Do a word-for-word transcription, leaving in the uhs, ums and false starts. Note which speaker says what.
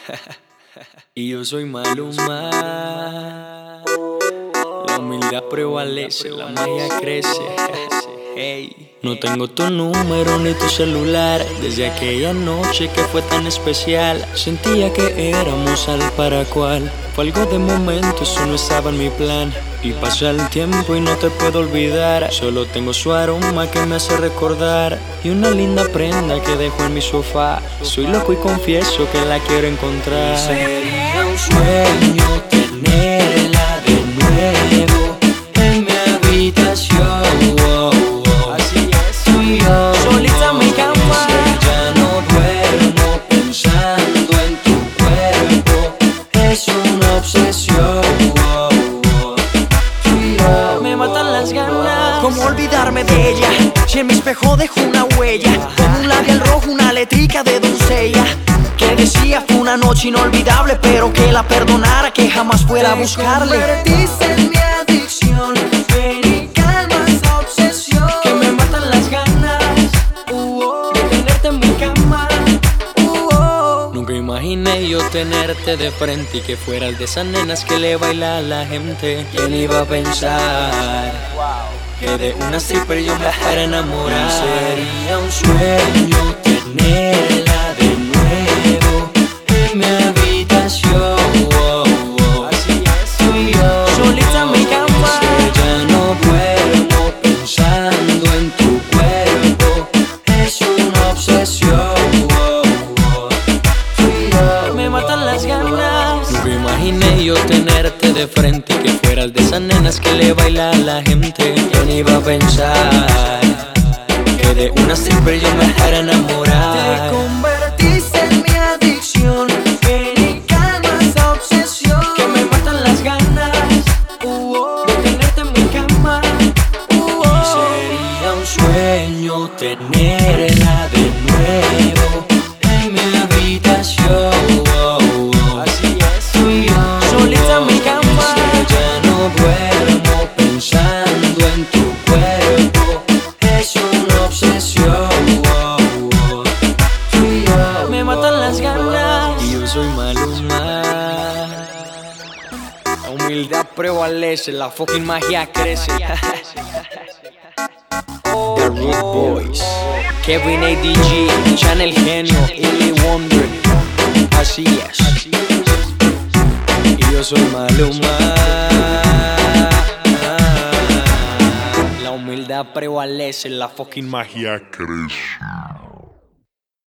Speaker 1: Y yo soy Maluma. La humildad prevalece, la magia crece. Hey. No tengo tu número ni tu celular. Desde aquella noche que fue tan especial, sentía que éramos al para cual. Fue algo de momento, eso no estaba en mi plan. Y pasa el tiempo y no te puedo olvidar. Solo tengo su aroma que me hace recordar, y una linda prenda que dejo en mi sofá. Soy loco y confieso que la quiero encontrar.
Speaker 2: Sería un sueño tenerla de nuevo en mi habitación. Oh, oh. Así es, tú y yo,
Speaker 1: solita en mi cama.
Speaker 2: Ya no duermo pensando en tu cuerpo. Es una obsesión. Oh, oh. Tú y yo,
Speaker 1: me matan las ganas.
Speaker 3: ¿Cómo olvidarme de ella? Si en mi espejo dejó una huella, como un labial rojo, una letrica de doncella, que decía fue una noche inolvidable, pero que la perdonara, que jamás fuera a buscarle.
Speaker 2: te convertiste en mi adicción. Ven y calma esa obsesión.
Speaker 1: Que me matan las ganas uh, oh, de tenerte en mi cama.
Speaker 3: Uh, oh.
Speaker 1: Nunca imaginé yo tenerte de frente y que fueras de esas nenas que le baila a la gente.
Speaker 2: ¿Quién iba a pensar
Speaker 1: Que de una stripper yo me fuera a enamorar?
Speaker 2: Sería un sueño tenerla de nuevo en mi habitación. Oh, oh.
Speaker 1: Así es,
Speaker 2: Tú y yo,
Speaker 1: solita en mi cama.
Speaker 2: ya no duermo pensando en tu cuerpo. Es una obsesión. Oh, oh. Tú y yo,
Speaker 1: Me matan las ganas. Nunca imaginé yo tenerte de frente y que fueras de esas nenas que le baila a la gente.
Speaker 2: ¿quién iba a pensar
Speaker 1: Que de una stripper yo me fuera a enamorar.
Speaker 2: te convertiste en mi adicción? Ven y calma esa obsesión.
Speaker 1: Que me matan las ganas uh, oh, de tenerte en mi cama. Uh, oh.
Speaker 2: Sería un sueño tenerla de nuevo en mi habitación. Oh, oh.
Speaker 1: Así es,
Speaker 2: Tú y yo,
Speaker 1: solita en mi cama.
Speaker 2: ya no duermo pensando en tu cuerpo. Es una obsesión. Oh, oh. Tú y yo,
Speaker 1: Me matan las ganas.
Speaker 3: Y yo soy Maluma. La humildad prevalece, la fucking magia crece. The Root Boys, Kevin A D G, Channel Genio, Illy Wonder. Así es. Y yo soy Maluma. La humildad prevalece, la fucking magia
Speaker 4: Magia crece.